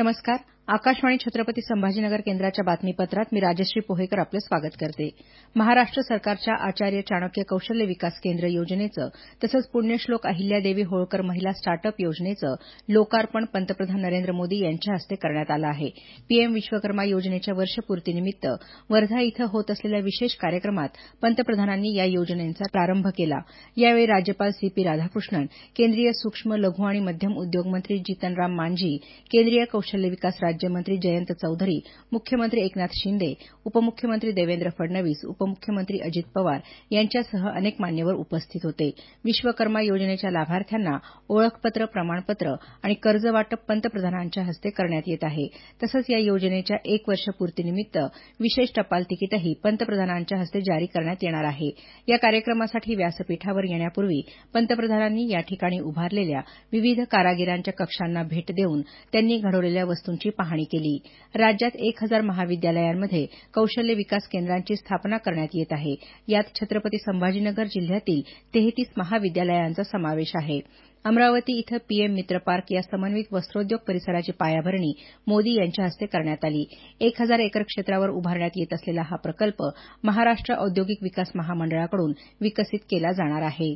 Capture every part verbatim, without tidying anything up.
नमस्कार. आकाशवाणी छत्रपती संभाजीनगर केंद्राच्या बातमीपत्रात मी राजश्री पोहेकर आपलं स्वागत करते. महाराष्ट्र सरकारच्या आचार्य चाणक्य कौशल्य विकास केंद्र योजनेचं तसंच पुण्यश्लोक अहिल्यादेवी होळकर महिला स्टार्टअप योजनेचं लोकार्पण पंतप्रधान नरेंद्र मोदी यांच्या हस्ते करण्यात आलं आहे. पीएम विश्वकर्मा योजनेच्या वर्षपूर्तीनिमित्त वर्धा इथं होत असलेल्या विशेष कार्यक्रमात पंतप्रधानांनी या योजनेचा प्रारंभ केला. यावेळी राज्यपाल सी पी राधाकृष्णन, केंद्रीय सूक्ष्म लघु आणि मध्यम उद्योग मंत्री जीतनराम मांझी, केंद्रीय कौशल्य विकास राज्यमंत्री जयंत चौधरी, मुख्यमंत्री एकनाथ शिंदे, उपमुख्यमंत्री देवेंद्र फडणवीस, उपमुख्यमंत्री अजित पवार यांच्यासह अनेक मान्यवर उपस्थित होते. विश्वकर्मा योजनेच्या लाभार्थ्यांना ओळखपत्र, प्रमाणपत्र आणि कर्जवाटप पंतप्रधानांच्या हस्ते करण्यात येत आहे. तसंच या योजनेच्या एक वर्षपूर्तीनिमित्त विशेष टपाल तिकीटही पंतप्रधानांच्या हस्ते जारी करण्यात येणार आहे. या कार्यक्रमासाठी व्यासपीठावर येण्यापूर्वी पंतप्रधानांनी या ठिकाणी उभारलेल्या विविध कारागिरांच्या कक्षांना भेट देऊन त्यांनी घडवलेल्या वस्तूंची पाहणी केली. राज्यात एक हजार महाविद्यालयांमध्ये कौशल्य विकास केंद्रांची स्थापना करण्यात येत आहे. यात छत्रपती संभाजीनगर जिल्ह्यातील तेहतीस महाविद्यालयांचा समावेश आहे. अमरावती इथं पीएम मित्र पार्क या समन्वित वस्त्रोद्योग परिसराची पायाभरणी मोदी यांच्या हस्ते करण्यात आली. एक हजार एकर क्षेत्रावर उभारण्यात येत असलेला हा प्रकल्प महाराष्ट्र औद्योगिक विकास महामंडळाकडून विकसित केला जाणार आहे.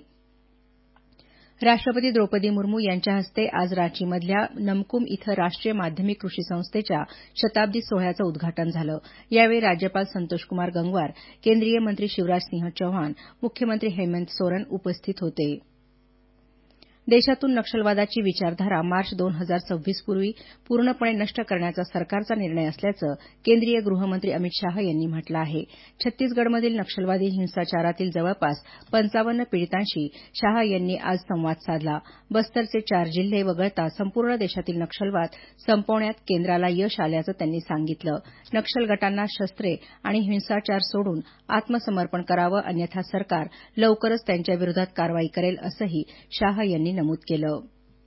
राष्ट्रपती द्रौपदी मुर्मू यांच्या हस्ते आज रांचीमधल्या नमकुम इथं राष्ट्रीय माध्यमिक कृषी संस्थेच्या शताब्दी सोहळ्याचं उद्घाटन झालं. यावेळी राज्यपाल संतोषकुमार गंगवार, केंद्रीय मंत्री शिवराज सिंह चौहान, मुख्यमंत्री हेमंत सोरेन उपस्थित होते. देशातून नक्षलवादाची विचारधारा मार्च दोन हजार सव्वीस पूर्वी पूर्णपणे नष्ट करण्याचा सरकारचा निर्णय असल्याचं केंद्रीय गृहमंत्री अमित शाह यांनी म्हटलं आहे. छत्तीसगडमधील नक्षलवादी हिंसाचारातील जवळपास पंचावन्न पीडितांशी शाह यांनी आज संवाद साधला. बस्तरचे चार जिल्हे वगळता संपूर्ण देशातील नक्षलवाद संपवण्यात केंद्राला यश आल्याचं त्यांनी सांगितलं. नक्षल गटांना शस्त्रे आणि हिंसाचार सोडून आत्मसमर्पण करावं, अन्यथा सरकार लवकरच त्यांच्याविरोधात कारवाई करेल असंही शाह यांनी नमूद केलं.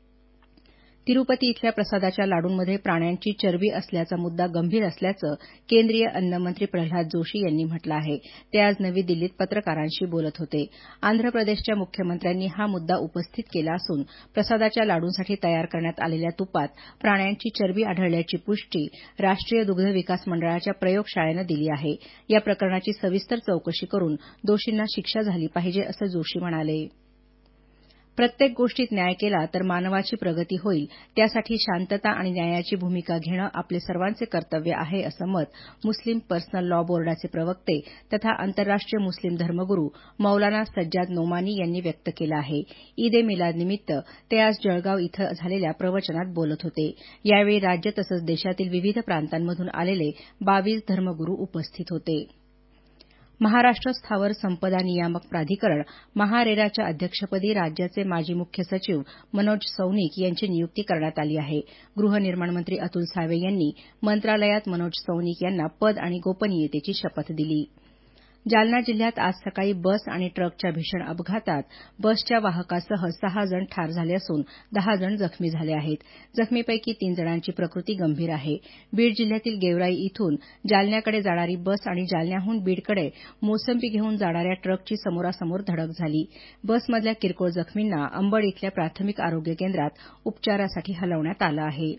तिरुपती इथल्या प्रसादाच्या लाडूंमध्ये प्राण्यांची चरबी असल्याचा मुद्दा गंभीर असल्याचं केंद्रीय अन्नमंत्री प्रल्हाद जोशी यांनी म्हटलं आहे. ते आज नवी दिल्लीत पत्रकारांशी बोलत होते. आंध्र प्रदेशच्या मुख्यमंत्र्यांनी हा मुद्दा उपस्थित केला असून प्रसादाच्या लाडूंसाठी तयार करण्यात आलेल्या तुपात प्राण्यांची चरबी आढळल्याची पुष्टी राष्ट्रीय दुग्ध विकास मंडळाच्या प्रयोगशाळेनं दिली आहे. या प्रकरणाची सविस्तर चौकशी करून दोषींना शिक्षा झाली पाहिजे असं जोशी म्हणाले. प्रत्येक गोष्टीत न्याय केला तर मानवाची प्रगती होईल. त्यासाठी शांतता आणि न्यायाची भूमिका घेणं आपले सर्वांचे कर्तव्य आहे असं मत मुस्लिम पर्सनल लॉ बोर्डाचे प्रवक्ते तथा आंतरराष्ट्रीय मुस्लिम धर्मगुरू मौलाना सज्जाद नोमानी यांनी व्यक्त केलं आहे. ईद ए मिलादनिमित्त ते आज जळगाव इथं झालेल्या प्रवचनात बोलत होते. यावेळी राज्य तसंच देशातील विविध प्रांतांमधून आलेले बावीस धर्मगुरू उपस्थित होते. महाराष्ट्र स्थावर संपदा नियामक प्राधिकरण महारेराच्या अध्यक्षपदी राज्याचे माजी मुख्य सचिव मनोज सौनिक यांची नियुक्ती करण्यात आली आहे. गृहनिर्माण मंत्री अतुल सावे यांनी मंत्रालयात मनोज सौनिक यांना पद आणि गोपनीयतेची शपथ दिली. जालना जिल्ह्यात आज सकाळी बस आणि ट्रकच्या भीषण अपघातात बसच्या वाहकासह सहा जण ठार झाले असून दहा जण जखमी झाले आहेत. जखमीपैकी तीन जणांची प्रकृती गंभीर आहे. बीड जिल्ह्यातील गेवराई इथून जालन्याकडे जाणारी बस आणि जालन्याहून बीडकडे मोसंबी घेऊन जाणाऱ्या ट्रकची समोरासमोर धडक झाली. बसमधल्या किरकोळ जखमींना अंबड इथल्या प्राथमिक आरोग्य केंद्रात उपचारासाठी हलवण्यात आलं आहे.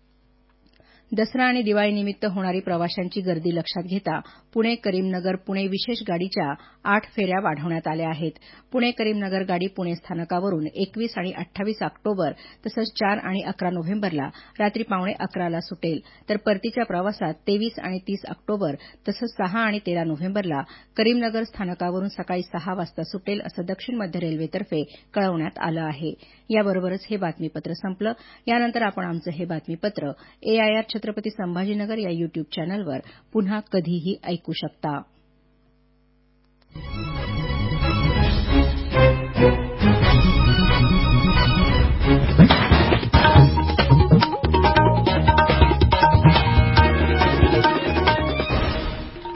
दसरा आणि दिवाळीनिमित्त होणारी प्रवाशांची गर्दी लक्षात घेता पुणे करीमनगर पुणे विशेष गाडीच्या आठ फेऱ्या वाढवण्यात आल्या आहेत. पुणे करीमनगर गाडी पुणे स्थानकावरून एकवीस आणि अठ्ठावीस ऑक्टोबर तसंच चार आणि अकरा नोव्हेंबरला रात्री पावणे अकराला सुटेल, तर परतीच्या प्रवासात तेवीस आणि तीस ऑक्टोबर तसंच सहा आणि तेरा नोव्हेंबरला करीमनगर स्थानकावरून सकाळी सहा वाजता सुटेल असं दक्षिण मध्य रेल्वेतर्फे कळवण्यात आलं आहे. याबरोबरच हे बातमीपत्र संपलं. यानंतर आपण आमचं हे बातमीपत्र एआयआर छत्रपती संभाजीनगर या युट्यूब चॅनलवर पुन्हा कधीही ऐकू शकता.